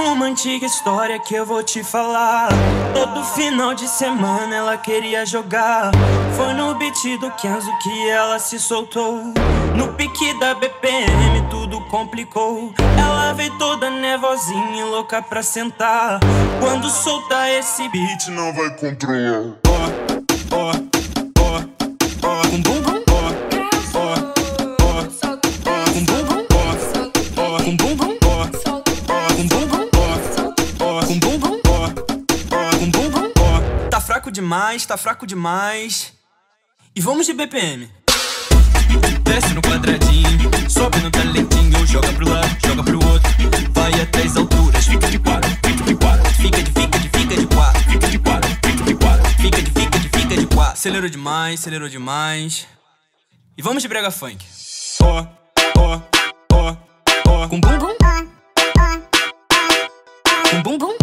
uma antiga história que eu vou te falar. Todo final de semana ela queria jogar. Foi no beat do Kenzo que ela se soltou. No pique da BPM tudo complicou. Ela veio toda nervosinha e louca pra sentar. Quando soltar esse beat não vai controlar. Com bum bum. Tá fraco demais. E vamos de BPM. Desce no quadradinho, sobe no talentinho, joga pro lado, joga pro outro, vai até as alturas. Fica de quatro, fica de quatro, fica de quatro, fica de quatro, fica de quatro, fica de quatro. Acelerou demais. E vamos de brega funk. Com bum bum. Com bum bum.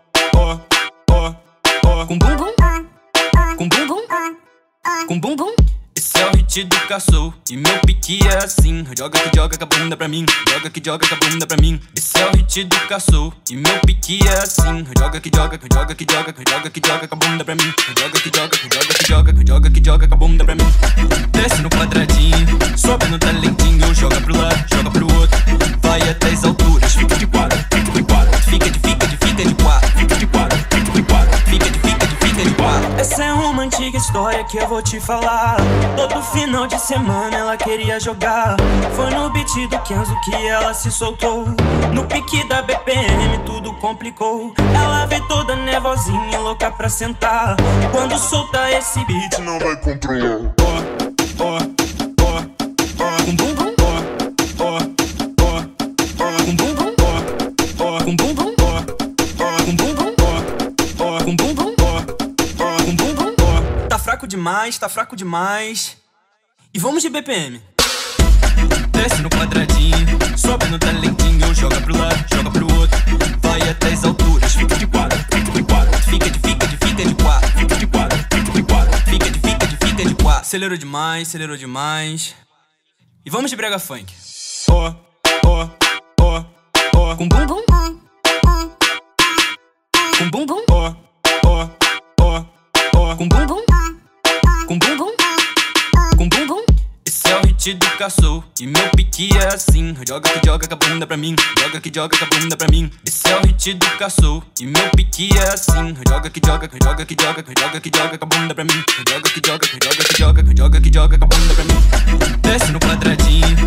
Com bum bum. Com bum bum, com bum bum. Esse é o hit do Caçou e meu pique é assim. Joga que joga com a bunda pra mim, joga que joga com a bunda pra mim. Esse é o hit do Caçou e meu pique é assim. Joga que joga com a bunda pra mim, joga que joga com a bunda pra mim. Desce no quadradinho, sobe no talentinho, joga pro lado, joga pro outro, vai até as alturas. Fica de quatro, fica de quatro, fica de quatro, fica de quatro, fica de quatro, fica de quatro. Essa é uma antiga história que eu vou te falar. Todo final de semana ela queria jogar. Foi no beat do Kenzo que ela se soltou. No pique da BPM tudo complicou. Ela veio toda nervosinha, louca pra sentar. Quando soltar esse beat não vai controlar. Com bum bum. Com bum bum. Com bum bum. Com bum bum. Com bum bum. Tá fraco demais. E vamos de BPM. Desce no quadradinho, sobe no talentinho, joga pro lado, joga pro outro, vai até as alturas. Fica de quatro, fica de quatro, fica de quatro, fica de quatro, fica de quatro, fica de quatro. Acelerou demais. E vamos de brega funk. Com bum bum. Com bum bum. Com bum bum. Com bum bum. Com bum bum. Esse é o hit do Caçou e meu pique é assim. Joga que joga com a bunda pra mim, joga que joga com a bunda pra mim. Esse é o hit do Caçou e meu pique é assim. Joga que joga com a bunda pra mim, joga que joga com a bunda pra mim. Desce no quadradinho,